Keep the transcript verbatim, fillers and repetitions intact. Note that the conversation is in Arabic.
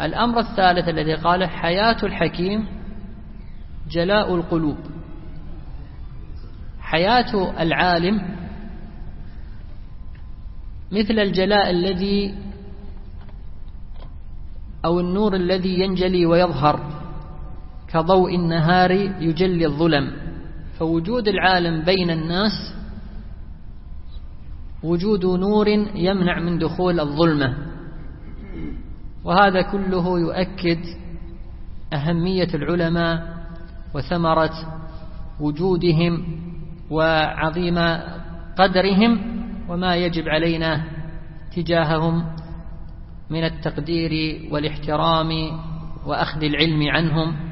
الأمر الثالث الذي قاله: حياة الحكيم جلاء القلوب. حياة العالم مثل الجلاء الذي أو النور الذي ينجلي ويظهر كضوء النهار يجلي الظلم، فوجود العالم بين الناس وجود نور يمنع من دخول الظلمة. وهذا كله يؤكد أهمية العلماء وثمرة وجودهم وعظيم قدرهم وما يجب علينا تجاههم من التقدير والاحترام وأخذ العلم عنهم.